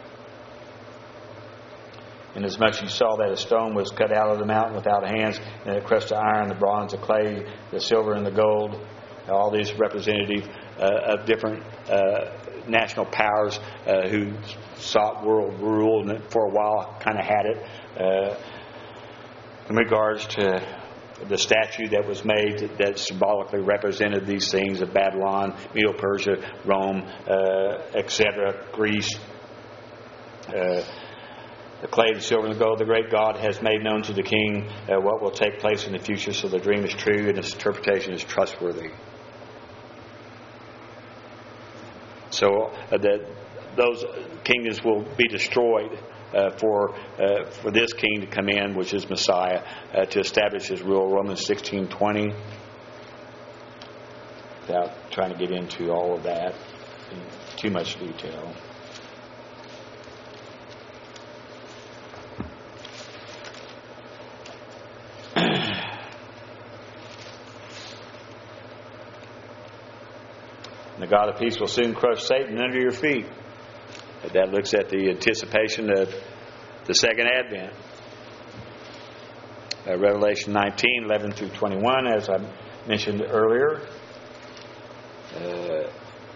Speaker 1: Inasmuch as you saw that a stone was cut out of the mountain without hands, and it crushed the iron, the bronze, the clay, the silver, and the gold, all these representative uh, of different uh, national powers uh, who sought world rule, and for a while kind of had it. Uh, in regards to the statue that was made that, that symbolically represented these things of Babylon, Medo-Persia, Rome, uh, et cetera, Greece. Uh, The clay, the silver, and the gold, the great God has made known to the king uh, what will take place in the future, so the dream is true and its interpretation is trustworthy. So uh, that those kingdoms will be destroyed uh, for uh, for this king to come in, which is Messiah, uh, to establish his rule. Romans sixteen twenty. Without trying to get into all of that in too much detail. The God of peace will soon crush Satan under your feet. That looks at the anticipation of the second advent. Uh, Revelation nineteen, eleven through twenty-one, as I mentioned earlier. Uh,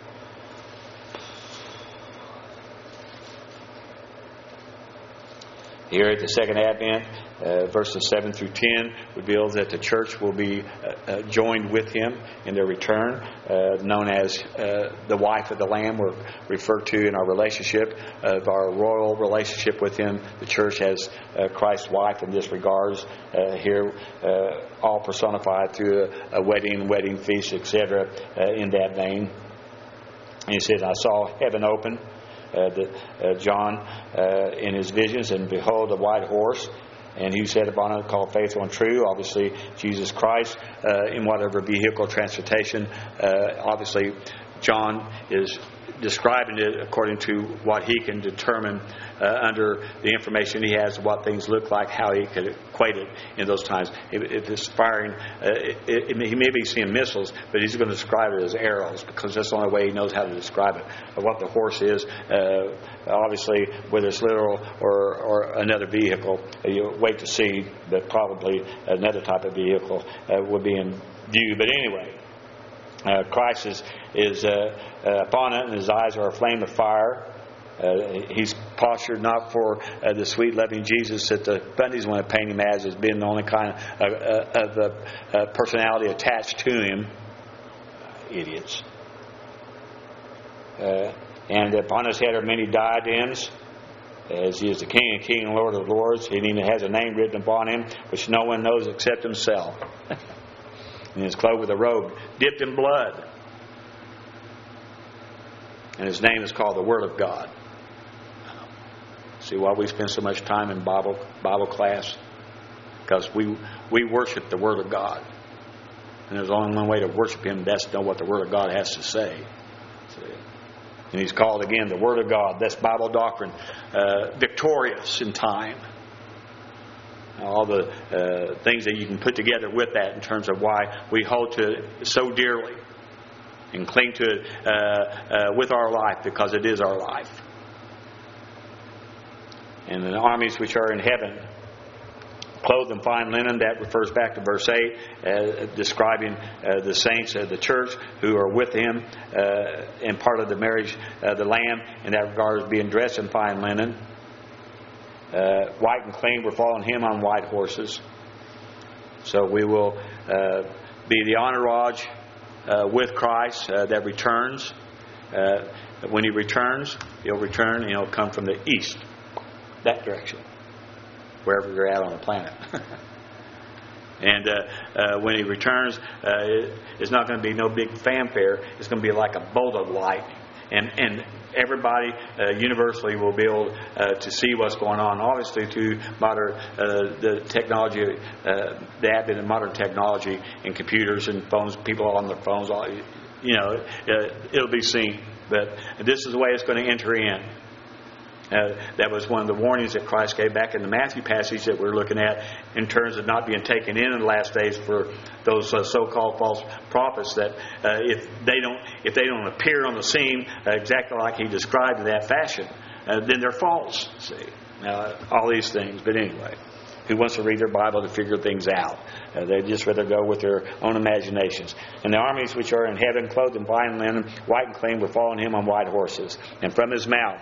Speaker 1: here at the second advent, uh, verses seven through ten reveals that the church will be uh, uh, joined with him in their return, uh, known as uh, the wife of the Lamb. We're referred to in our relationship of our royal relationship with him. The church as uh, Christ's wife in this regards. Uh, here, uh, all personified through a, a wedding, wedding feast, et cetera. Uh, in that vein, and he said, "I saw heaven open." Uh, the, uh, John uh, in his visions, and behold, a white horse, and he sat upon it, called Faithful and True. Obviously, Jesus Christ uh, in whatever vehicle transportation. Uh, obviously, John is describing it according to what he can determine uh, under the information he has of what things look like, how he could equate it in those times. If, if it's firing, uh, it, it, he may be seeing missiles, but he's going to describe it as arrows, because that's the only way he knows how to describe it. But what the horse is, uh, obviously, whether it's literal or, or another vehicle, you wait to see, but probably another type of vehicle uh, would be in view. But anyway, Uh, Christ is, is uh, uh, upon it, and his eyes are a flame of fire. Uh, he's postured not for uh, the sweet, loving Jesus that the Bundys want to paint him as, as being the only kind of, uh, of uh, uh, personality attached to him. Idiots. Uh, and upon his head are many diadems, as he is the King of Kings and Lord of Lords. He even has a name written upon him, which no one knows except himself. And he is clothed with a robe dipped in blood. And his name is called the Word of God. See why we spend so much time in Bible Bible class? Because we we worship the Word of God. And there's only one way to worship Him, that's to know what the Word of God has to say. See? And he's called again the Word of God. That's Bible doctrine. Uh, victorious in time. All the uh, things that you can put together with that in terms of why we hold to it so dearly and cling to it uh, uh, with our life, because it is our life. And the armies which are in heaven, clothed in fine linen. That refers back to verse eight, uh, describing uh, the saints of the church who are with Him uh, and part of the marriage of the Lamb. In that regard, is being dressed in fine linen. Uh, white and clean, we're following Him on white horses. So we will uh, be the entourage uh, with Christ uh, that returns. Uh, when He returns, He'll return and He'll come from the east, that direction, wherever you're at on the planet. And uh, uh, when He returns, uh, it, it's not going to be no big fanfare. It's going to be like a bolt of lightning. And and everybody uh, universally will be able uh, to see what's going on. Obviously, through modern uh, the technology, uh, the advent of modern technology and computers and phones, people on their phones, all, you know, uh, it'll be seen. But this is the way it's going to enter in. Uh, that was one of the warnings that Christ gave back in the Matthew passage that we're looking at, in terms of not being taken in in the last days for those uh, so-called false prophets. That uh, if they don't, if they don't appear on the scene uh, exactly like He described in that fashion, uh, then they're false. See, uh, all these things. But anyway, who wants to read their Bible to figure things out? Uh, they'd just rather go with their own imaginations. And the armies which are in heaven, clothed in fine linen, white and clean, were following Him on white horses, and from His mouth.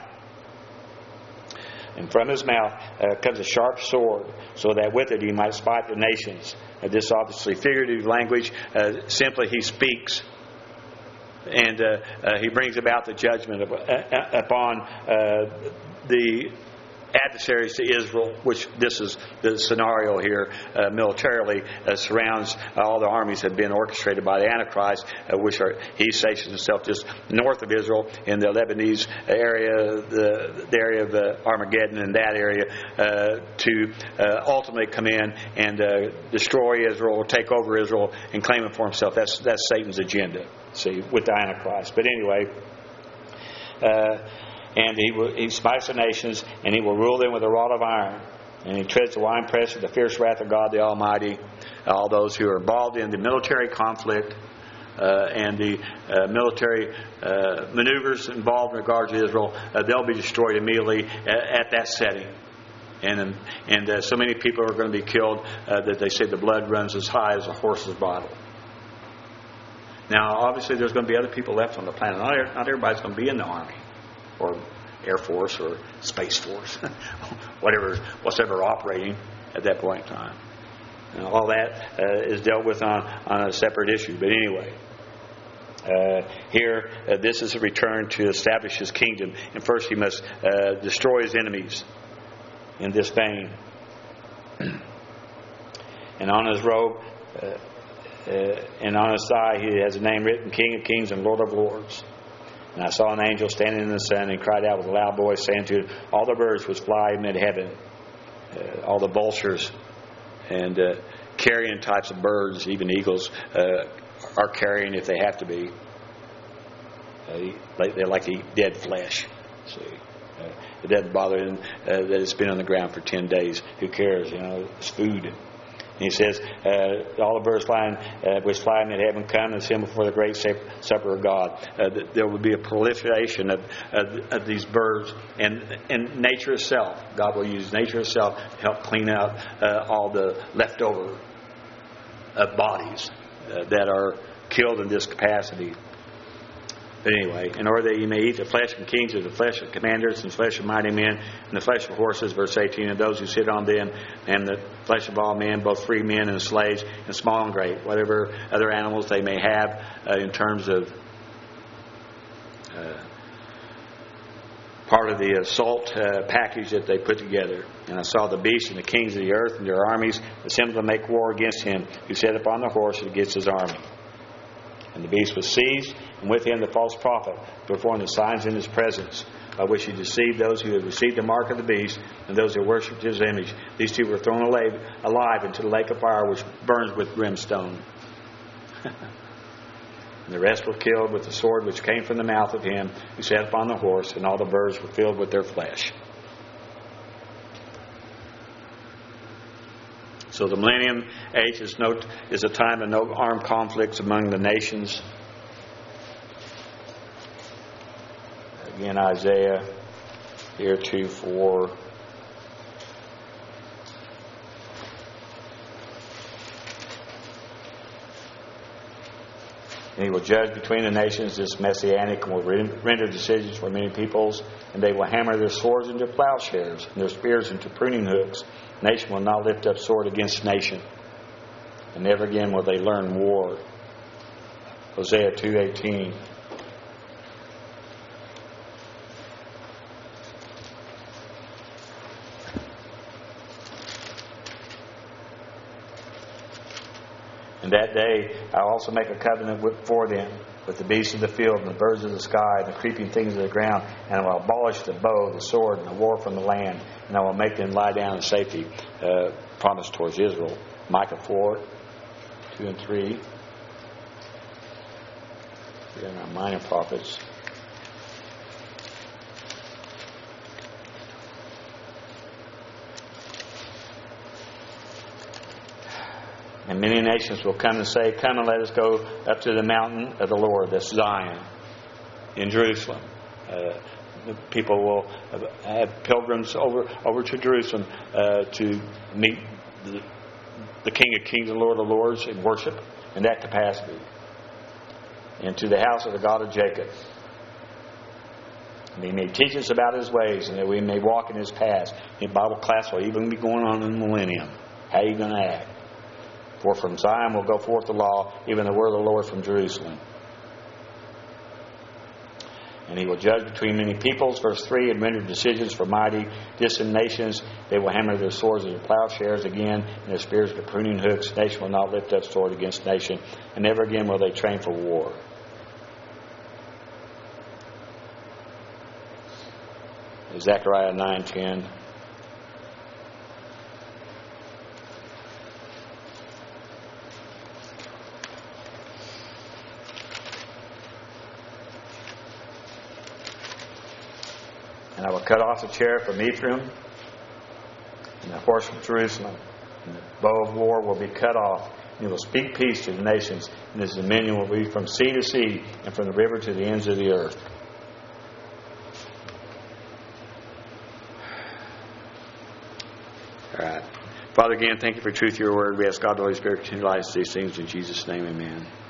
Speaker 1: And from His mouth uh, comes a sharp sword, so that with it He might smite the nations. Uh, this obviously figurative language. Uh, simply He speaks, and uh, uh, He brings about the judgment of, uh, upon uh, the adversaries to Israel, which this is the scenario here uh, militarily uh, surrounds uh, all the armies that have been orchestrated by the Antichrist, uh, which are He stations Himself just north of Israel in the Lebanese area, the, the area of uh, Armageddon, in that area, uh, to uh, ultimately come in and uh, destroy Israel, or take over Israel and claim it for Himself. That's that's Satan's agenda, see, with the Antichrist. But anyway, uh, And he will, he smites the nations, and He will rule them with a rod of iron. And He treads the winepress of the fierce wrath of God the Almighty. All those who are involved in the military conflict uh, and the uh, military uh, maneuvers involved in regard to Israel, uh, they'll be destroyed immediately at, at that setting. And and uh, so many people are going to be killed uh, that they say the blood runs as high as a horse's bottle. Now, obviously, there's going to be other people left on the planet. Not, not everybody's going to be in the Army, or Air Force, or Space Force, whatever, whatever operating at that point in time. Now, all that uh, is dealt with on, on a separate issue. But anyway, uh, here, uh, this is a return to establish His kingdom. And first He must uh, destroy His enemies in this vein. And on His robe uh, uh, and on His thigh He has a name written, King of Kings and Lord of Lords. And I saw an angel standing in the sun, and cried out with a loud voice, saying to all the birds which fly mid heaven, uh, all the vultures and uh, carrion types of birds, even eagles, uh, are carrion if they have to be. Uh, they like to eat dead flesh. See, uh, it doesn't bother them uh, that it's been on the ground for ten days. Who cares? You know, it's food. And He says, uh, all the birds flying, uh, which fly in heaven, come and assemble for the great supper of God. Uh, there will be a proliferation of, of, of these birds, and, and nature itself. God will use nature itself to help clean out uh, all the leftover uh, bodies uh, that are killed in this capacity. But anyway, in order that Ye may eat the flesh of kings, and the flesh of commanders, and the flesh of mighty men, and the flesh of horses, verse eighteen, and those who sit on them, and the flesh of all men, both free men and slaves, and small and great, whatever other animals they may have uh, in terms of uh, part of the assault uh, package that they put together. And I saw the beast and the kings of the earth and their armies assembled to make war against Him who sat upon the horse and against His army. And the beast was seized, and with him the false prophet, performed the signs in his presence, by which he deceived those who had received the mark of the beast, and those who worshipped his image. These two were thrown alive, alive into the lake of fire, which burns with brimstone. And the rest were killed with the sword which came from the mouth of him who sat upon the horse, and all the birds were filled with their flesh. So the millennium age is, no, is a time of no armed conflicts among the nations. Again, Isaiah heretofore And he will judge between the nations. This messianic will render decisions for many peoples. And they will hammer their swords into plowshares and their spears into pruning hooks. Nation will not lift up sword against nation. And never again will they learn war. Hosea two eighteen. And that day I'll also make a covenant with, for them with the beasts of the field and the birds of the sky and the creeping things of the ground. And I will abolish the bow, the sword, and the war from the land. And I will make them lie down in safety. Uh, promise towards Israel. Micah four, two and three. Here are our minor prophets. And many nations will come and say, come and let us go up to the mountain of the Lord, that's Zion, in Jerusalem. Uh, the people will have pilgrims over, over to Jerusalem uh, to meet the, the King of Kings and Lord of Lords in worship in that capacity. And to the house of the God of Jacob. And he may teach us about his ways and that we may walk in his paths. The Bible class will even be going on in the millennium. How are you going to act? For from Zion will go forth the law, even the word of the Lord from Jerusalem. And he will judge between many peoples, verse three, and render decisions for mighty distant nations. They will hammer their swords into plowshares again, and their spears into pruning hooks. Nation will not lift up sword against nation, and never again will they train for war. Zechariah nine ten. And I will cut off the chair from Ephraim and the horse from Jerusalem. And the bow of war will be cut off. And he will speak peace to the nations. And his dominion will be from sea to sea and from the river to the ends of the earth. All right. Father, again, thank you for truth of your word. We ask God, the Holy Spirit, to continue to light us these things. In Jesus' name, amen.